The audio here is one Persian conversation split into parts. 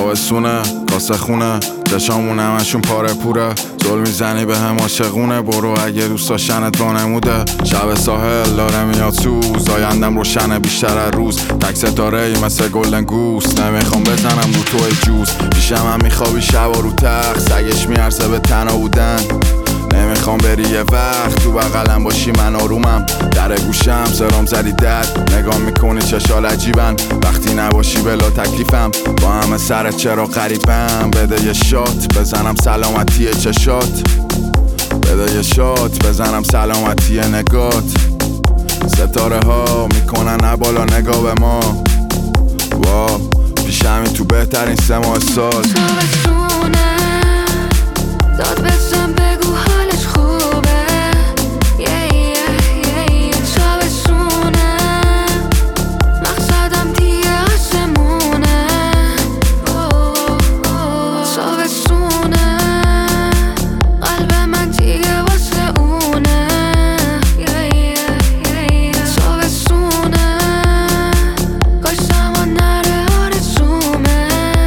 تابستونه کاسه خونه چشامون همشون پاره پوره زل میزنی به هم عاشقونه برو اگه دوست داشتنت با نموده شب ساحل داره میاد سوز آیندم روشنه بیشتر از روز تک ستاره ای مثل گلدن گوس نمیخوام بزنم رو توی جوز پیشم هم میخوابی شب و رو تخت سگش میارسه به تنها بودن نمیخوام بری یه وقت تو بغلم باشی من آرومم در گوشم سرام زدی درد نگاه میکنی چشال عجیبن وقتی نباشی بلا تکلیفم با همه سرت چرا غریبم بده یه شات بزنم سلامتی چشات بده یه شات بزنم سلامتی نگات ستاره ها میکنن بالا نگاه به ما وا پیشمی تو بهترین 3 ماه سال تابستونه داد بزن بگو حالش خوبه تابستونه مقصدم دیگه آسمونه تابستونه قلب من دیگه واسه اونه تابستونه کاش زمان نره آرزومه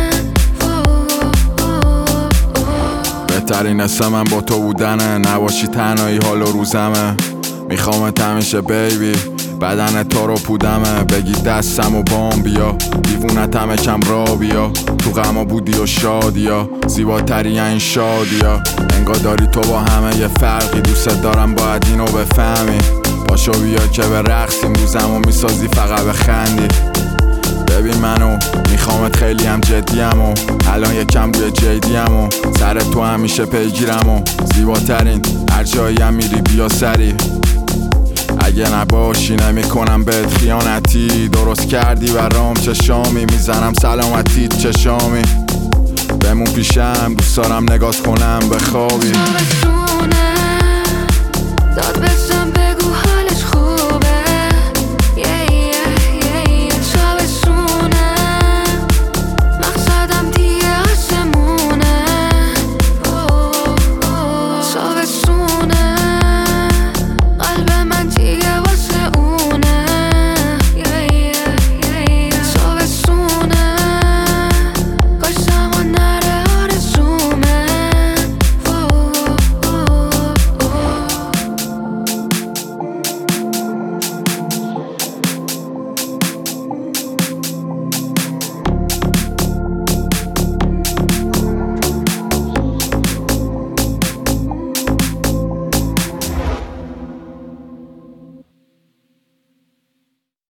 بهترین اسم من با تو بودنه نباشی تنهایی حال و روزمه میخوامت همیشه بیبی بدن تو رو پودمه بگی دستم و بام بیا دیوونت همه کم را بیا تو غما بودی و شادیا زیباتری این شادیا انگار داری تو با همه یه فرقی دوست دارم باید اینو بفهمی پاشو بیا که به رقصیم روزمو میسازی فقط بخندی ببین منو میخوامت خیلی هم جدیم و الان یکم بوی جدیم و سر تو همیشه پیگیرم و زیباترین هر جایی هم میری بیا سری اگه نباشی نمیکنم بهت خیانتی درست کردی برام چشامی میزنم سلامتی چشامی بمون پیشم دوست دارم نگات کنم بخوابی تابستونه داد بزن بگو